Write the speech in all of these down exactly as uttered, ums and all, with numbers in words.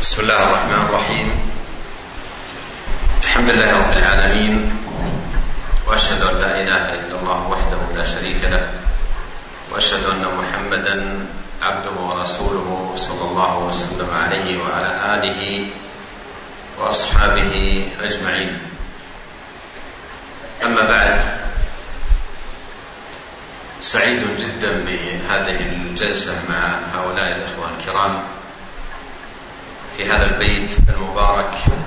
بسم الله الرحمن الرحيم. الحمد لله رب العالمين، وأشهد أن لا إله إلا الله وحده لا شريك له، وأشهد أن محمدا عبده ورسوله صلى الله وسلم عليه وعلى آله وأصحابه أجمعين. أما بعد، سعيد جدا بهذه الجلسة مع هؤلاء الإخوة الكرام في هذا البيت المبارك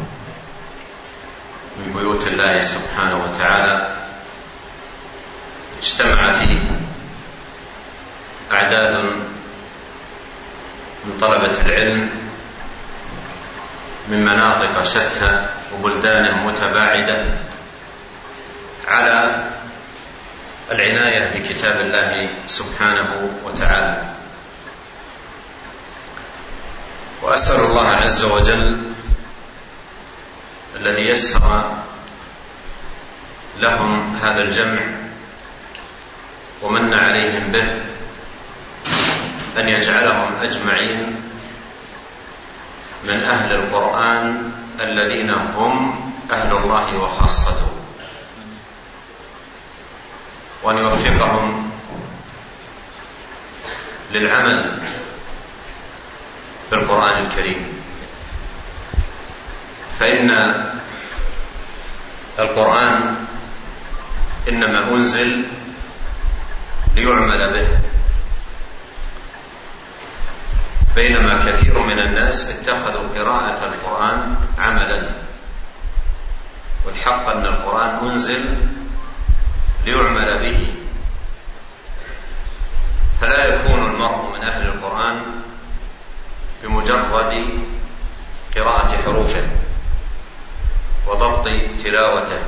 من بيوت الله سبحانه وتعالى، اجتمع فيه أعداد من طلبة العلم من مناطق شتى وبلدان متباعدة على العناية بكتاب الله سبحانه وتعالى. وأسأل الله عز وجل الذي يسر لهم هذا الجمع ومن عليهم به أن يجعلهم أجمعين من أهل القرآن الذين هم أهل الله وخاصته، وأن يوفقهم للعمل بالقرآن الكريم، فإن القرآن إنما أنزل ليعمل به، بينما كثير من الناس اتخذوا قراءة القرآن عملا، والحق أن القرآن أنزل ليعمل به، فلا يكون المرء من أهل القرآن بمجرد قراءة حروفه وضبط تلاوته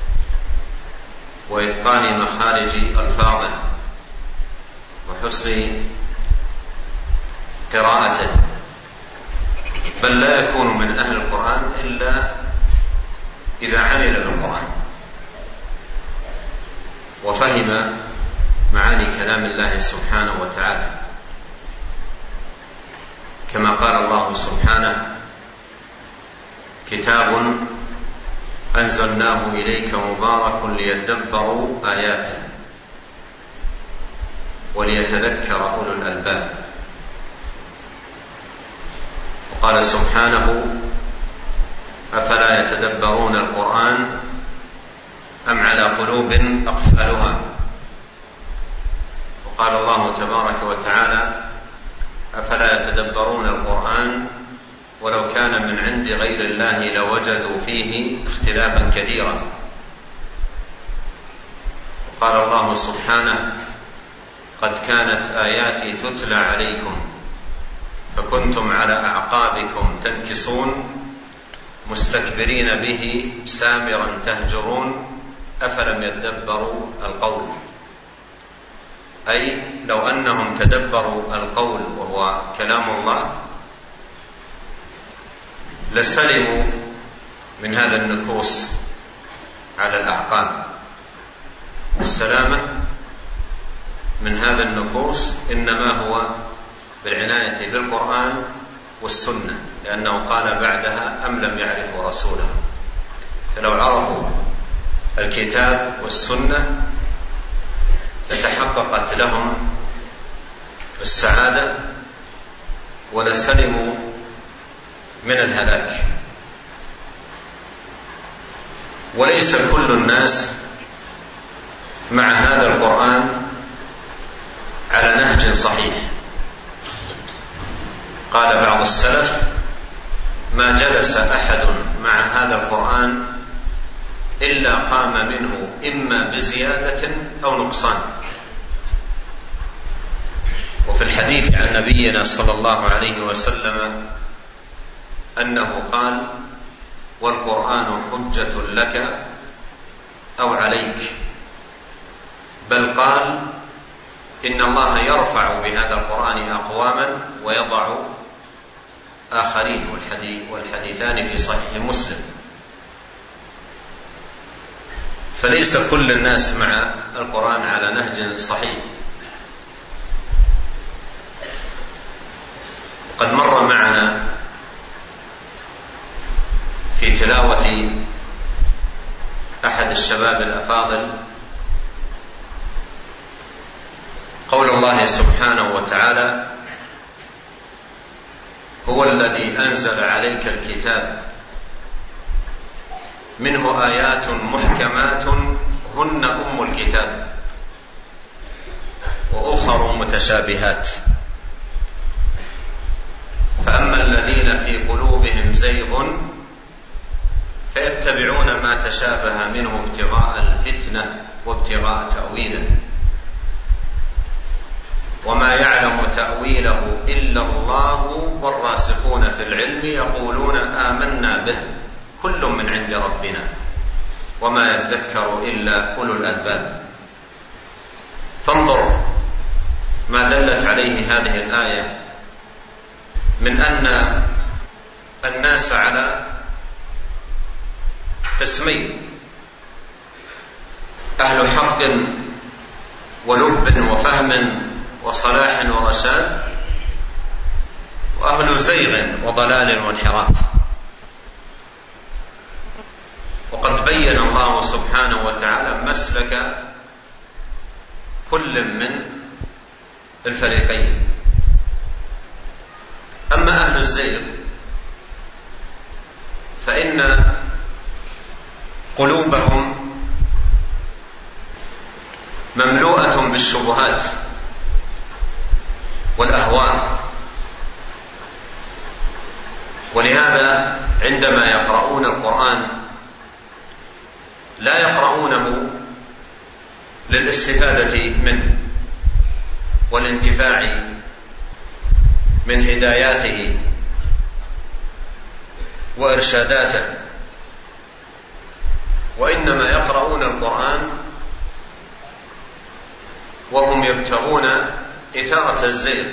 وإتقان مخارج ألفاظه وحسن قراءته، بل لا يكون من أهل القرآن إلا إذا عمل بالقرآن وفهم معاني كلام الله سبحانه وتعالى، كما قال الله سبحانه: كتاب أنزلناه إليك مبارك ليدبروا آياته وليتذكر أولو الألباب. وقال سبحانه: أفلا يتدبرون القرآن أم على قلوب أقفالها. وقال الله تبارك وتعالى: أفلا يتدبرون القرآن ولو كان من عند غير الله لوجدوا فيه اختلافا كثيرا. وقال الله سبحانه: قد كانت آياتي تتلى عليكم فكنتم على أعقابكم تنكصون مستكبرين به سامرا تهجرون أفلم يدبروا القول. أي لو أنهم تدبروا القول وهو كلام الله لسلموا من هذا النكوص على الأعقاب. السلامة من هذا النكوص إنما هو بالعناية بالقرآن والسنة، لأنه قال بعدها: أم لم يعرفوا رسوله. فلو عرفوا الكتاب والسنة لتحققت لهم السعادة ولسلموا من الهلاك. وليس كل الناس مع هذا القرآن على نهج صحيح. قال بعض السلف: ما جلس أحد مع هذا القرآن إلا قام منه إما بزيادة أو نقصان. وفي الحديث عن نبينا صلى الله عليه وسلم أنه قال: والقرآن حجة لك أو عليك. بل قال: إن الله يرفع بهذا القرآن أقواما ويضع آخرين، والحديثان في صحيح مسلم. فليس كل الناس مع القرآن على نهج صحيح. قد مر معنا تلاوة أحد الشباب الأفاضل قول الله سبحانه وتعالى: هو الذي أنزل عليك الكتاب منه آيات محكمات هن أم الكتاب وأخر متشابهات فأما الذين في قلوبهم زيغ فيتبعون ما تشابه منه ابتغاء الفتنة وابتغاء تأويله وما يعلم تأويله إلا الله والراسخون في العلم يقولون آمنا به كل من عند ربنا وما يذكر إلا أولو الألباب. فانظر ما دلت عليه هذه الآية من أن الناس على قسمين: أهل حق ولب وفهم وصلاح ورشاد، وأهل زيغ وضلال وانحراف. وقد بين الله سبحانه وتعالى مسلك كل من الفريقين. أما أهل الزيغ فإن قلوبهم مملوءة بالشبهات والأهواء، ولهذا عندما يقرؤون القرآن لا يقرؤونه للاستفادة منه والانتفاع من هداياته وإرشاداته، وإنما يقرؤون القرآن وهم يبتغون إثارة الزيغ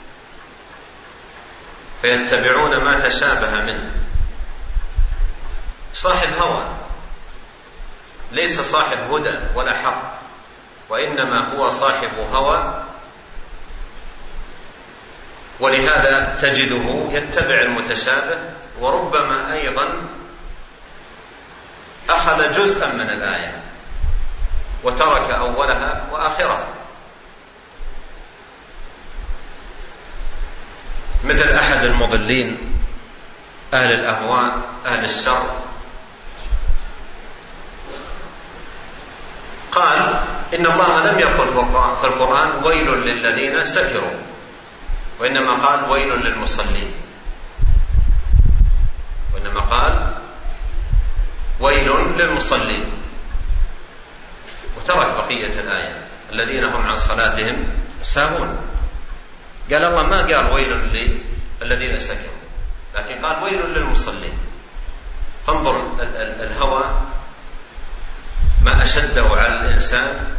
فيتبعون ما تشابه منه. صاحب هوى ليس صاحب هدى ولا حق، وإنما هو صاحب هوى، ولهذا تجده يتبع المتشابه، وربما أيضا أخذ جزءا من الآية وترك أولها وآخرها، مثل أحد المضلين أهل الأهواء أهل الشر قال إن الله لم يقل في القرآن ويل للذين سكروا، وإنما قال ويل للمصلين، وإنما قال ويل للمصلين، وترك بقية الآية الذين هم عن صلاتهم ساهون. قال الله ما قال ويل للذين سكروا، لكن قال ويل للمصلين. فانظر الهوى ما أشده على الإنسان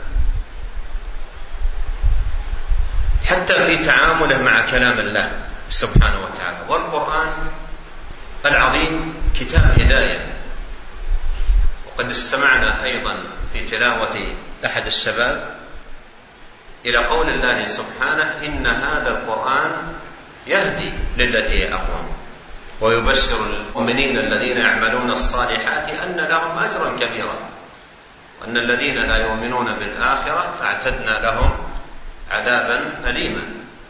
حتى في تعامله مع كلام الله سبحانه وتعالى. والقرآن العظيم كتاب هداية. وقد استمعنا أيضا في تلاوة أحد الشباب إلى قول الله سبحانه إن هذا القرآن يهدي للتي هي أقوم ويبشر المؤمنين الذين يعملون الصالحات أن لهم أجرا كبيرا وأن الذين لا يؤمنون بالآخرة فاعتدنا لهم عذابا أليما.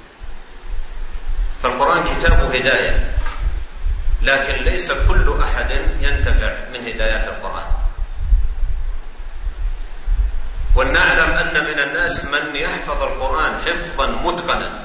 فالقرآن كتاب هداية، لكن ليس كل أحد ينتفع من هدايات القرآن. ونعلم أن من الناس من يحفظ القرآن حفظا متقنا،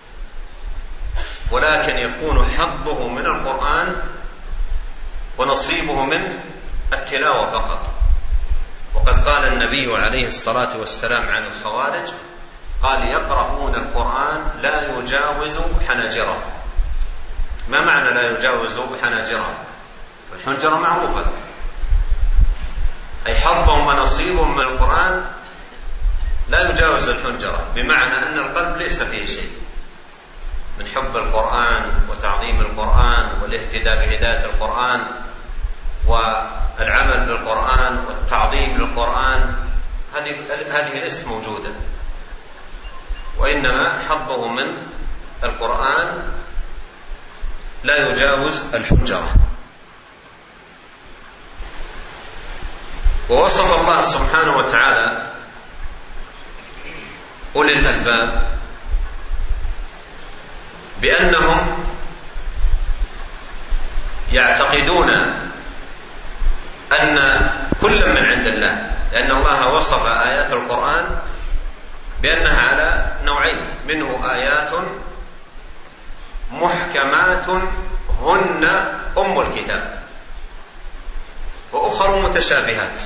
ولكن يكون حظه من القرآن ونصيبه من التلاوة فقط. وقد قال النبي عليه الصلاة والسلام عن الخوارج قال يقرؤون القرآن لا يجاوز حناجره. ما معنى لا يجاوز حناجره؟ الحنجرة معروفة، أي حظهم ونصيبهم من القرآن لا يجاوز الحنجرة، بمعنى أن القلب ليس فيه شيء من حب القرآن وتعظيم القرآن والاهتداء بهداية القرآن والعمل بالقرآن والتعظيم للقرآن. هذه هذه ليست موجودة، وإنما حظه من القرآن لا يجاوز الحنجرة. ووصف الله سبحانه وتعالى أولي الألباب بأنهم يعتقدون أن كل من عند الله، لأن الله وصف آيات القرآن بأنها على نوعين، منه آيات محكمات هن أم الكتاب وأخر متشابهات.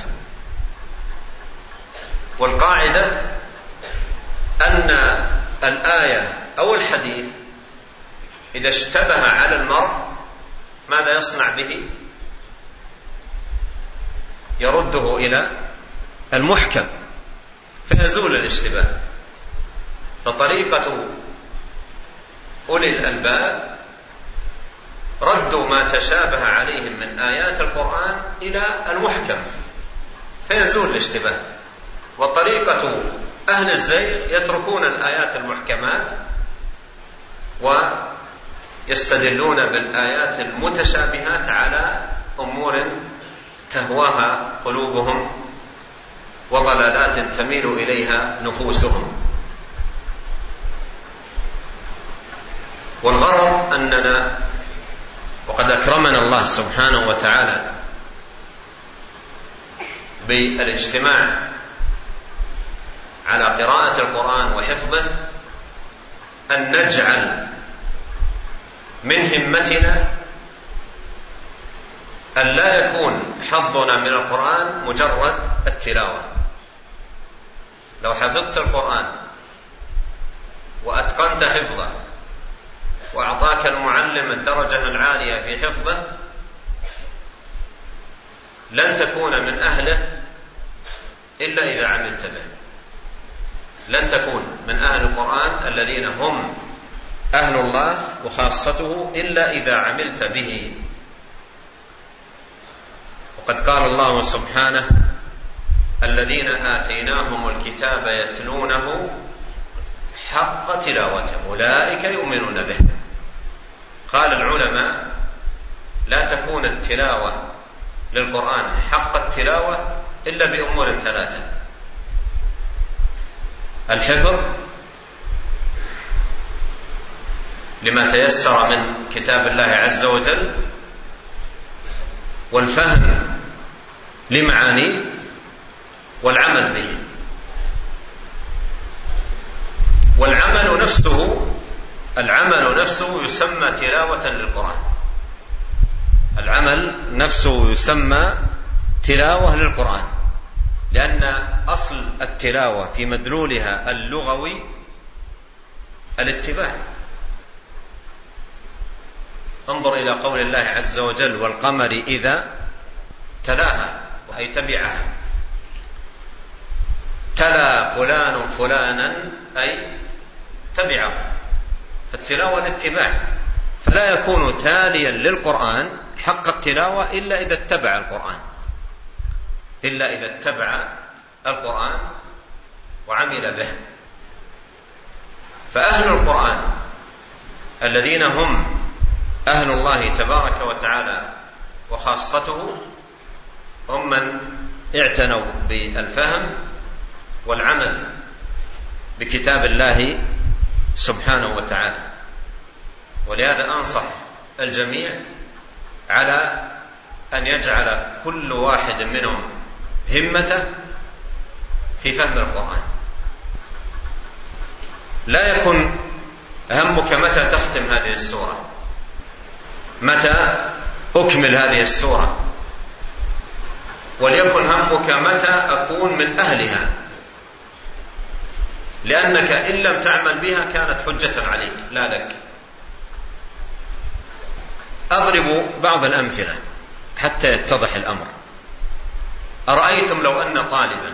والقاعدة أن الآية أو الحديث إذا اشتبه على المرء ماذا يصنع به؟ يرده إلى المحكم فيزول الاشتباه. فطريقة أولي الألباب ردوا ما تشابه عليهم من آيات القرآن إلى المحكم فيزول الاشتباه، وطريقة أهل الزيغ يتركون الآيات المحكمات ويستدلون بالآيات المتشابهات على أمور تهواها قلوبهم وضلالات تميل إليها نفوسهم. والغرض أننا وقد أكرمنا الله سبحانه وتعالى بالاجتماع على قراءة القرآن وحفظه أن نجعل من همتنا أن لا يكون حظنا من القرآن مجرد التلاوة. لو حفظت القرآن وأتقنت حفظه وأعطاك المعلم الدرجة العالية في حفظه لن تكون من أهله إلا إذا عملت به. لن تكون من أهل القرآن الذين هم أهل الله وخاصته إلا إذا عملت به. وقد قال الله سبحانه: الذين آتيناهم الكتاب يتلونه حق تلاوته أولئك يؤمنون به. قال العلماء: لا تكون التلاوة للقرآن حق التلاوة إلا بأمور ثلاثة: الحفظ لما تيسر من كتاب الله عز وجل، والفهم لمعانيه، والعمل به. والعمل نفسه العمل نفسه يسمى تلاوة للقرآن. العمل نفسه يسمى تلاوة للقرآن، لأن أصل التلاوة في مدلولها اللغوي الاتباع. انظر إلى قول الله عز وجل: والقمر إذا تلاها، أي تبعها. تلا فلان فلانا أي تبعه، فالتلاوة الاتباع. فلا يكون تاليا للقرآن حق التلاوة إلا إذا اتبع القرآن إلا إذا اتبع القرآن وعمل به. فأهل القرآن الذين هم أهل الله تبارك وتعالى وخاصته هم من اعتنوا بالفهم والعمل بكتاب الله سبحانه وتعالى. ولهذا أنصح الجميع على أن يجعل كل واحد منهم همته في فهم القرآن. لا يكن همك متى تختم هذه السورة، متى أكمل هذه السورة، وليكن همك متى أكون من أهلها، لأنك إن لم تعمل بها كانت حجة عليك لا لك. أضرب بعض الأمثلة حتى يتضح الأمر. أرأيتم لو أن طالبا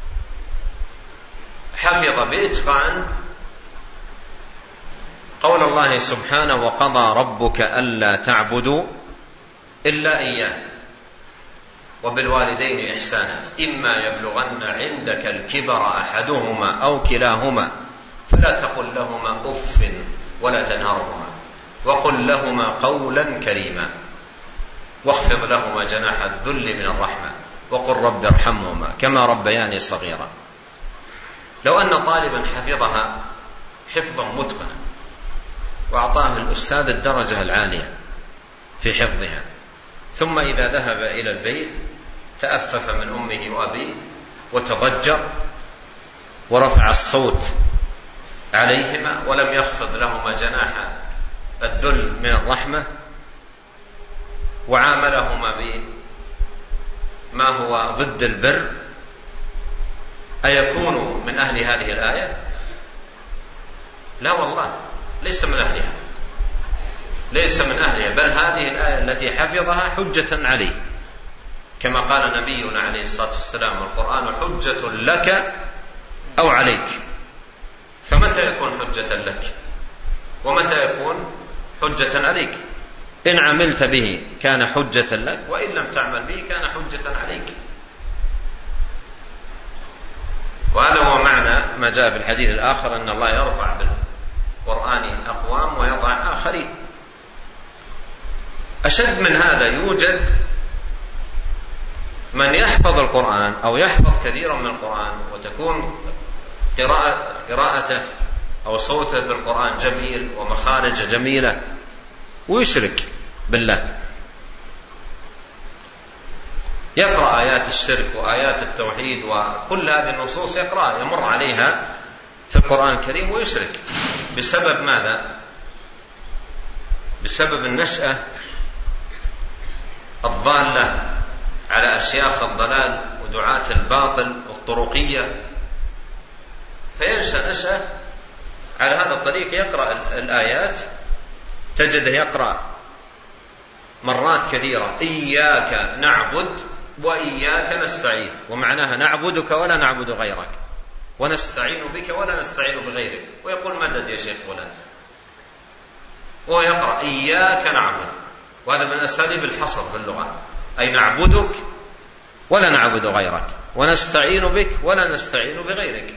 حفظ بإتقان قول الله سبحانه: وقضى ربك ألا تعبدوا إلا إياه وبالوالدين إحسانا إما يبلغن عندك الكبر أحدهما أو كلاهما فلا تقل لهما أف ولا تنهرهما وقل لهما قولا كريما واخفض لهما جناح الذل من الرحمة وقل رب ارحمهما كما ربياني صغيرا. لو أن طالبا حفظها حفظا متقنا وأعطاه الأستاذ الدرجة العالية في حفظها، ثم إذا ذهب إلى البيت تأفف من أمه وأبيه وتضجر ورفع الصوت عليهما ولم يخفض لهما جناح الذل من الرحمة وعاملهما بما هو ضد البر، أيكون من أهل هذه الآية؟ لا والله، ليس من أهلها، ليس من أهلها، بل هذه الآية التي حفظها حجة عليه، كما قال نبينا عليه الصلاة والسلام: القرآن حجة لك أو عليك. فمتى يكون حجة لك ومتى يكون حجة عليك؟ إن عملت به كان حجة لك، وإن لم تعمل به كان حجة عليك. وهذا هو معنى ما جاء في الحديث الآخر أن الله يرفع بالقرآن أقوام ويضع آخرين. أشد من هذا، يوجد من يحفظ القرآن أو يحفظ كثيرا من القرآن وتكون قراءة قراءته أو صوته بالقرآن جميل ومخارج جميلة ويشرك بالله، يقرأ آيات الشرك وآيات التوحيد وكل هذه النصوص يقرأ يمر عليها في القرآن الكريم ويشرك. بسبب ماذا؟ بسبب النشأة الضالة على أشياخ الضلال ودعاة الباطل والطرقية، فينشأ نشأة على هذا الطريق، يقرأ الآيات تجده يقرأ مرات كثيرة: إياك نعبد وإياك نستعين، ومعناها نعبدك ولا نعبد غيرك، ونستعين بك ولا نستعين بغيرك، ويقول مدد يا شيخ فلان، وهو يقرأ إياك نعبد، وهذا من أساليب الحصر في اللغة، أي نعبدك ولا نعبد غيرك، ونستعين بك ولا نستعين بغيرك.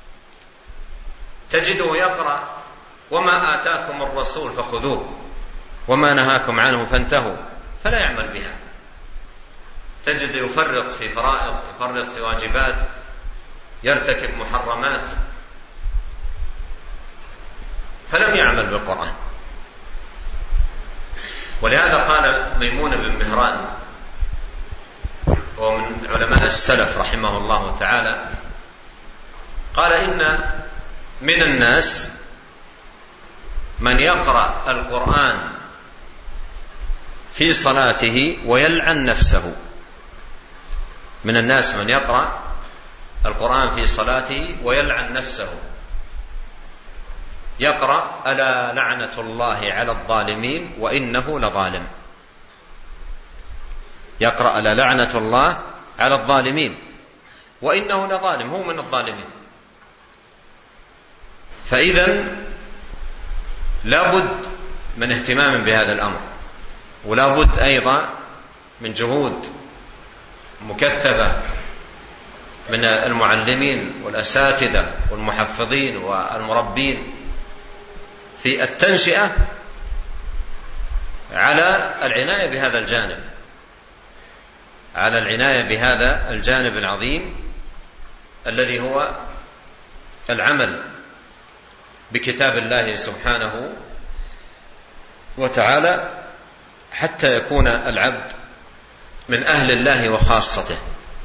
تجده يقرأ: وما آتاكم الرسول فخذوه وما نهاكم عنه فانتهوا، فلا يعمل بها. تجد يفرط في فرائض، يفرط في واجبات، يرتكب محرمات، فلم يعمل بالقرآن. ولهذا قال ميمون بن مهران ومن علماء السلف رحمه الله تعالى، قال: إن من الناس من يقرأ القرآن في صلاته ويلعن نفسه. من الناس من يقرأ القرآن في صلاته ويلعن نفسه، يقرأ: ألا لعنة الله على الظالمين وإنه لظالم. يقرأ: ألا لعنة الله على الظالمين وإنه لظالم، هو من الظالمين. فإذا لابد من اهتمام بهذا الأمر، ولابد أيضا من جهود مكثفة من المعلمين والأساتذة والمحفظين والمربين في التنشئة على العناية بهذا الجانب، على العناية بهذا الجانب العظيم الذي هو العمل بكتاب الله سبحانه وتعالى، حتى يكون العبد من أهل الله وخاصته.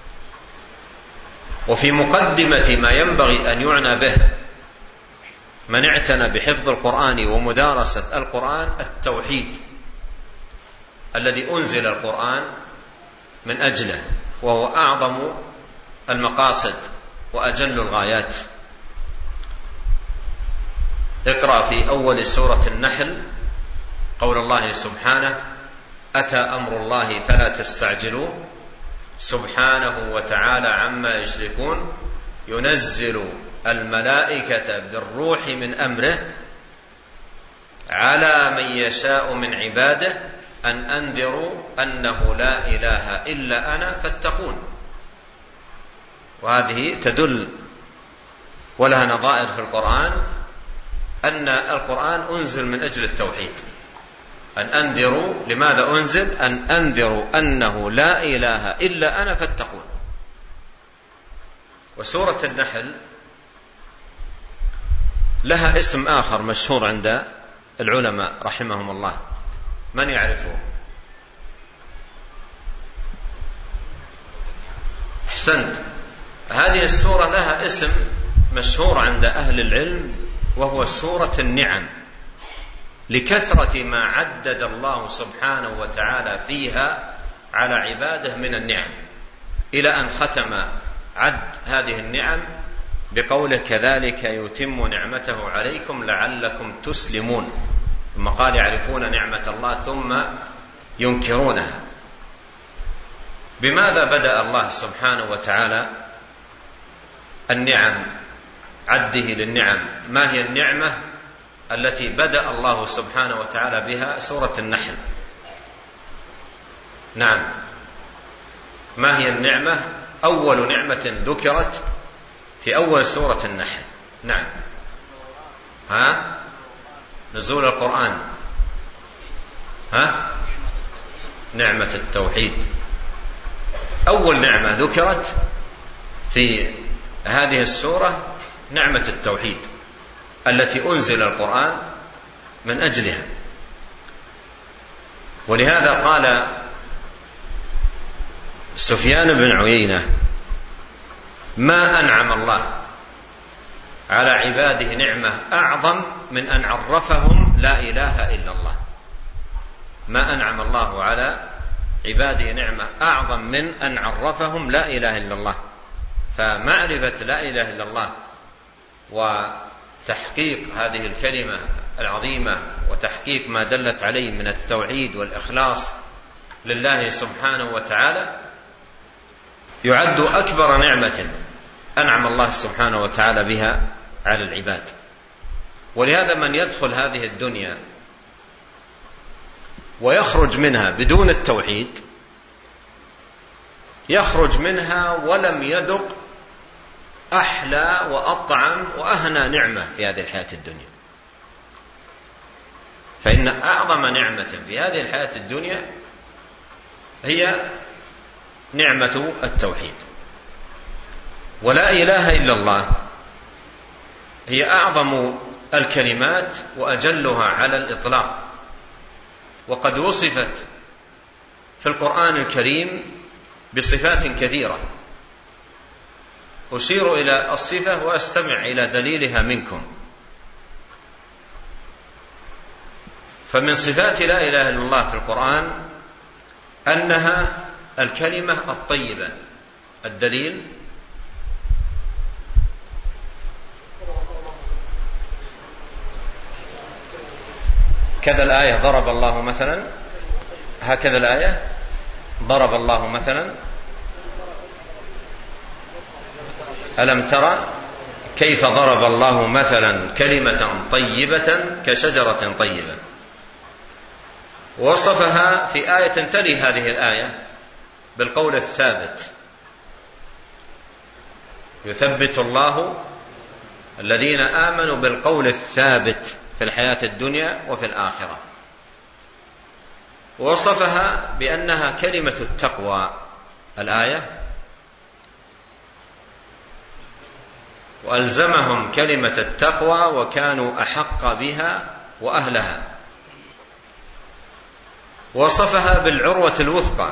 وفي مقدمة ما ينبغي أن يعنى به من اعتنى بحفظ القرآن ومدارسة القرآن التوحيد الذي أنزل القرآن من أجله، وهو أعظم المقاصد وأجل الغايات. اقرأ في أول سورة النحل قول الله سبحانه: أتى أمر الله فلا تستعجلوه سبحانه وتعالى عما يشركون ينزل الملائكة بالروح من أمره على من يشاء من عباده أن أنذروا أنه لا إله إلا أنا فاتقون. وهذه تدل ولها نظائر في القرآن أن القرآن أنزل من أجل التوحيد. أن أنذروا، لماذا أنزل؟ أن أنذروا أنه لا إله إلا أنا فاتقون. وسورة النحل لها اسم آخر مشهور عند العلماء رحمهم الله، من يعرفه؟ أحسنت. هذه السورة لها اسم مشهور عند أهل العلم وهو سورة النعم، لكثرة ما عدد الله سبحانه وتعالى فيها على عباده من النعم، إلى أن ختم عد هذه النعم بقوله كذلك يتم نعمته عليكم لعلكم تسلمون، ثم قال يعرفون نعمة الله ثم ينكرونها. بماذا بدأ الله سبحانه وتعالى النعم، عده للنعم؟ ما هي النعمة التي بدأ الله سبحانه وتعالى بها سورة النحل؟ نعم، ما هي النعمة؟ أول نعمة ذكرت في أول سورة النحل. نعم، ها؟ نزول القرآن. ها؟ نعمة التوحيد. أول نعمة ذكرت في هذه السورة نعمة التوحيد التي أنزل القرآن من أجلها. ولهذا قال سفيان بن عيينة ما أنعم الله على عباده نعمة أعظم من أن عرفهم لا إله إلا الله. ما أنعم الله على عباده نعمة أعظم من أن عرفهم لا إله إلا الله. فمعرفة لا إله إلا الله وتحقيق هذه الكلمة العظيمة وتحقيق ما دلت عليه من التوحيد والإخلاص لله سبحانه وتعالى يعد أكبر نعمة أنعم الله سبحانه وتعالى بها على العباد. ولهذا من يدخل هذه الدنيا ويخرج منها بدون التوحيد يخرج منها ولم يذق أحلى وأطعم وأهنى نعمة في هذه الحياة الدنيا. فإن أعظم نعمة في هذه الحياة الدنيا هي نعمة التوحيد. ولا إله إلا الله هي أعظم الكلمات وأجلها على الإطلاق، وقد وصفت في القرآن الكريم بصفات كثيرة. أشير إلى الصفة وأستمع إلى دليلها منكم. فمن صفات لا إله إلا الله في القرآن أنها الكلمة الطيبة. الدليل كذا الآية ضرب الله مثلا، هكذا الآية ضرب الله مثلا ألم ترى كيف ضرب الله مثلا كلمة طيبة كشجرة طيبة. وصفها في آية تلي هذه الآية بالقول الثابت يثبت الله الذين آمنوا بالقول الثابت في الحياة الدنيا وفي الآخرة. وصفها بأنها كلمة التقوى الآية وألزمهم كلمة التقوى وكانوا أحق بها وأهلها. وصفها بالعروة الوثقى.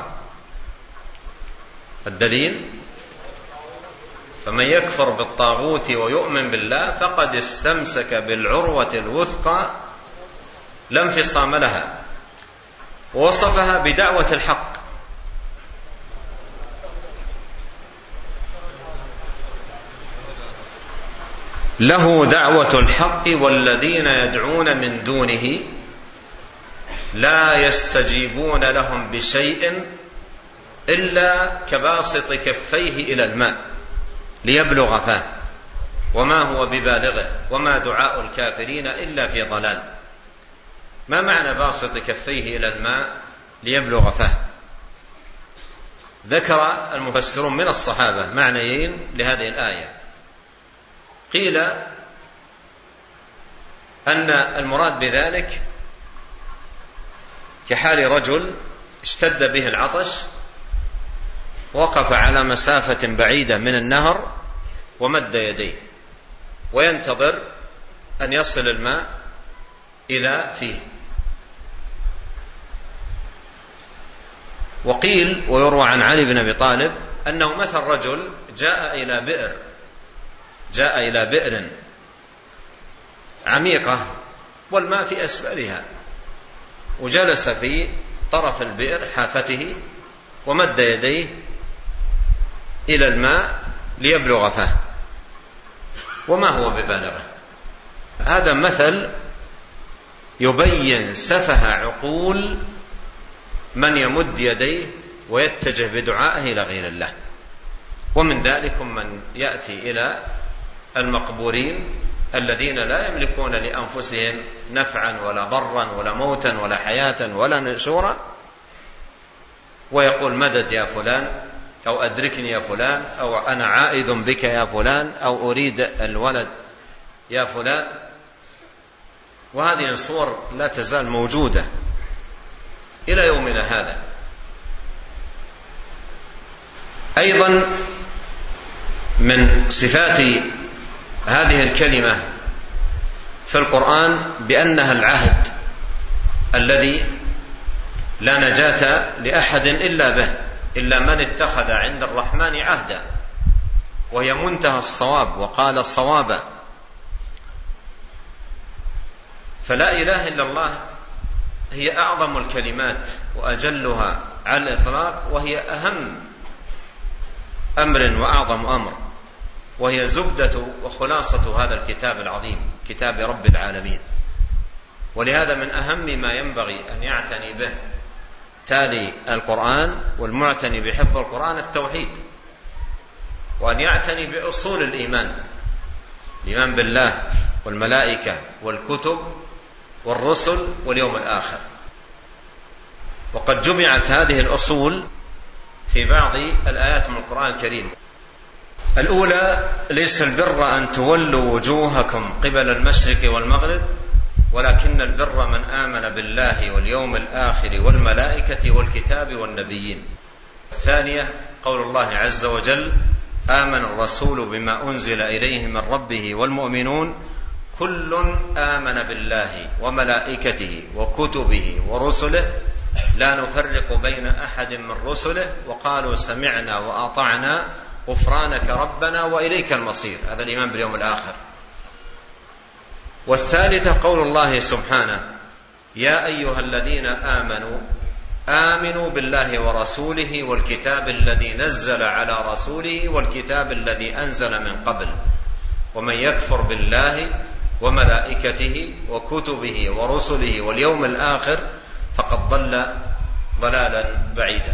الدليل فمن يكفر بالطاغوت ويؤمن بالله فقد استمسك بالعروة الوثقى لا انفصام لها. ووصفها بدعوة الحق. له دعوة الحق والذين يدعون من دونه لا يستجيبون لهم بشيء إلا كباسط كفيه إلى الماء ليبلغ فاه وما هو ببالغه وما دعاء الكافرين إلا في ضلال. ما معنى باسط كفيه إلى الماء ليبلغ فاه؟ ذكر المفسرون من الصحابة معنيين لهذه الآية. قيل أن المراد بذلك كحال رجل اشتد به العطش وقف على مسافة بعيدة من النهر ومد يديه وينتظر أن يصل الماء إلى فيه. وقيل ويروى عن علي بن أبي طالب أنه مثل رجل جاء إلى بئر جاء إلى بئر عميقة والماء في أسفلها، وجلس في طرف البئر حافته ومد يديه إلى الماء ليبلغ فاه، وما هو ببالغه. هذا مثل يبين سفه عقول من يمد يديه ويتجه بدعائه إلى غير الله. ومن ذلك من يأتي إلى المقبورين الذين لا يملكون لأنفسهم نفعا ولا ضرا ولا موتا ولا حياة ولا نشورا، ويقول مدد يا فلان، أو أدركني يا فلان، أو أنا عائد بك يا فلان، أو أريد الولد يا فلان. وهذه الصور لا تزال موجودة إلى يومنا هذا. أيضا من صفات هذه الكلمة في القرآن بأنها العهد الذي لا نجاة لأحد إلا به، إلا من اتخذ عند الرحمن عهدا، وهي منتهى الصواب وقال صوابا. فلا إله إلا الله هي أعظم الكلمات وأجلها على الإطلاق، وهي أهم أمر وأعظم أمر، وهي زبدة وخلاصة هذا الكتاب العظيم كتاب رب العالمين. ولهذا من أهم ما ينبغي أن يعتني به تالي القرآن والمعتني بحفظ القرآن التوحيد، وأن يعتني بأصول الإيمان، الإيمان بالله والملائكة والكتب والرسل واليوم الآخر. وقد جمعت هذه الأصول في بعض الآيات من القرآن الكريم. الأولى: ليس البر أن تولوا وجوهكم قبل المشرق والمغرب ولكن البر من آمن بالله واليوم الآخر والملائكة والكتاب والنبيين. الثانية: قول الله عز وجل: آمن الرسول بما أنزل إليه من ربه والمؤمنون كل آمن بالله وملائكته وكتبه ورسله لا نفرق بين أحد من رسله وقالوا سمعنا وأطعنا غفرانك ربنا وإليك المصير. هذا الإيمان باليوم الآخر. والثالثة: قول الله سبحانه: يا أيها الذين آمنوا آمنوا بالله ورسوله والكتاب الذي نزل على رسوله والكتاب الذي أنزل من قبل ومن يكفر بالله وملائكته وكتبه ورسله واليوم الآخر فقد ضل ضلالا بعيدا.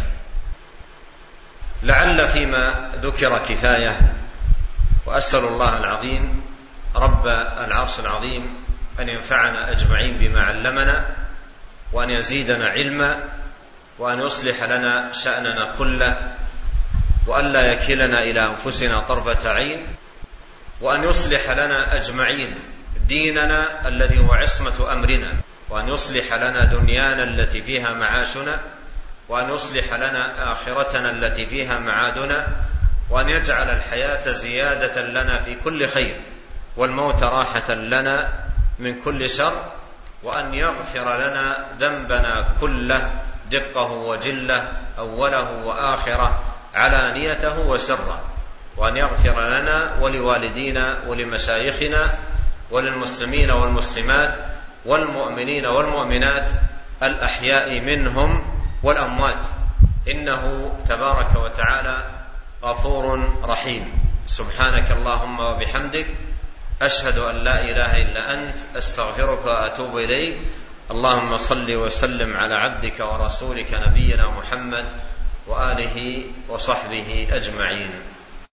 لعل فيما ذكر كفاية، وأسأل الله العظيم رب العرش العظيم أن ينفعنا أجمعين بما علمنا، وأن يزيدنا علما، وأن يصلح لنا شأننا كله، وأن لا يكلنا إلى أنفسنا طرفة عين، وأن يصلح لنا أجمعين ديننا الذي هو عصمة أمرنا، وأن يصلح لنا دنيانا التي فيها معاشنا، وأن يصلح لنا آخرتنا التي فيها معادنا، وأن يجعل الحياة زيادة لنا في كل خير والموت راحة لنا من كل شر، وأن يغفر لنا ذنبنا كله دقه وجله أوله وآخره علانيته وسره، وأن يغفر لنا ولوالدينا ولمشايخنا وللمسلمين والمسلمات والمؤمنين والمؤمنات الأحياء منهم والأموات، إنه تبارك وتعالى غفور رحيم. سبحانك اللهم وبحمدك، أشهد أن لا إله إلا أنت، أستغفرك وأتوب إليك. اللهم صل وسلم على عبدك ورسولك نبينا محمد وآله وصحبه أجمعين.